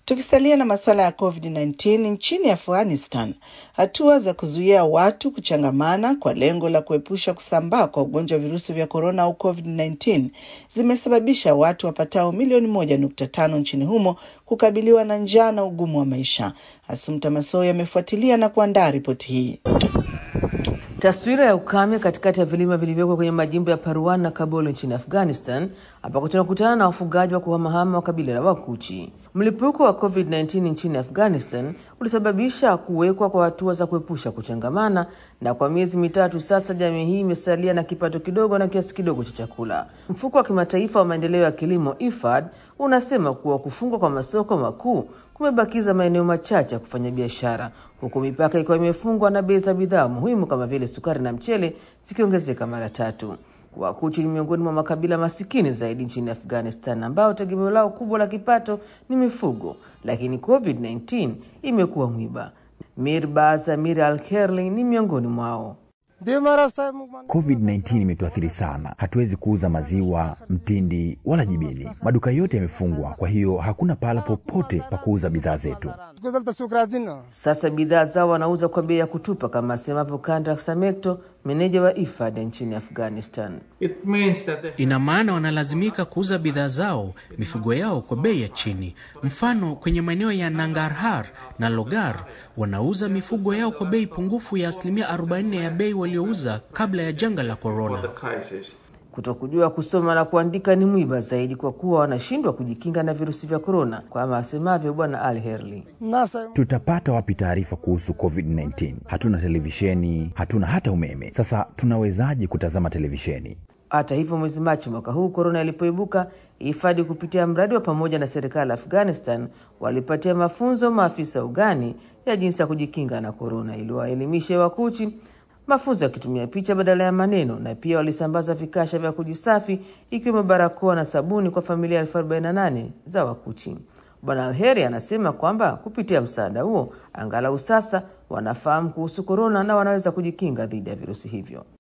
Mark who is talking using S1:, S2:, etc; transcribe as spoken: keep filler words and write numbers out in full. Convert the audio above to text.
S1: Tukisalia na masuala ya COVID kumi na tisa nchini Afghanistan, hatua za kuzuia watu kuchangamana kwa lengo la kuepusha kusambaa kwa ugonjwa wa virusi vya korona au COVID kumi na tisa zimesababisha watu wapatao milioni moja nukta tano nchini humo kukabiliwa na njaa na ugumu wa maisha. Assumpta Massoi amefuatilia na kuandaa ripoti hii.
S2: Taswira ya ukame katikati ya vilima vilivyoko kwenye majimbo ya Parwan na Kabul nchini Afghanistan, ambako tunakutana na wafugaji wa kuhamahama wa kabila la Wakuchi. Mlipuko wa COVID kumi na tisa nchini Afghanistan ulisababisha kuwekwa kwa hatua za kuepusha kuchangamana, na kwa miezi mitatu sasa jamii hii imesalia na kipato kidogo na kiasi kidogo cha chakula. Mfuko wa kimataifa wa maendeleo ya kilimo I F A D unasema kuwa kufungwa kwa masoko makuu kumebakiza maeneo machache ya kufanya biashara, huku mipaka ikiwa imefungwa na bei za bidhaa muhimu kama vile sukari na mchele zikiongezeka mara tatu. Wakuchi ni miongoni mwa makabila masikini zaidi nchini Afghanistan, ambao tegemeo lao kubwa la kipato ni mifugo, lakini COVID kumi na tisa imekuwa mwiba. Mirbaz Amir Al-Kherli ni miongoni mwao.
S3: COVID kumi na tisa imetuathiri sana. Hatuwezi kuuza maziwa, mtindi wala jibini. Maduka yote yamefungwa, kwa hiyo hakuna pahala popote pa kuuza bidhaa zetu.
S2: Sasa bidhaa zao wanauza kwa bei ya kutupa, kama asemavyo Kandra Samekto, meneja wa I F A D nchini Afghanistan.
S4: Ina maana wanalazimika kuuza bidhaa zao, mifugo yao kwa bei ya chini. Mfano, kwenye maeneo ya Nangarhar na Logar wanauza mifugo yao kwa bei pungufu ya asilimia arobaini ya bei waliouza kabla ya janga la corona.
S2: Kutokujua kusoma na kuandika ni mwiba zaidi, kwa kuwa wanashindwa kujikinga na virusi vya corona, kama asemavyo bwana Al-Herli.
S3: Tutapata wapi taarifa kuhusu COVID kumi na tisa? Hatuna televisheni, hatuna hata umeme. Sasa tunawezaje kutazama televisheni?
S2: Hata hivyo, mwezi Machi mwaka huu corona ilipoibuka, I F A D kupitia mradi wa pamoja na serikali ya Afghanistan walipatia mafunzo maafisa ugani ya jinsi ya kujikinga na corona, ili waelimishe Wakuchi, mafunzo ya kutumia picha badala ya maneno, na pia walisambaza vikasha vya kujisafi ikiwemo barakoa na sabuni kwa familia elfu arobaini na nane za Wakuchi. Bwana Al-Herli anasema kwamba kupitia msaada huo angalau sasa wanafahamu kuhusu corona na wanaweza kujikinga dhidi ya virusi hivyo.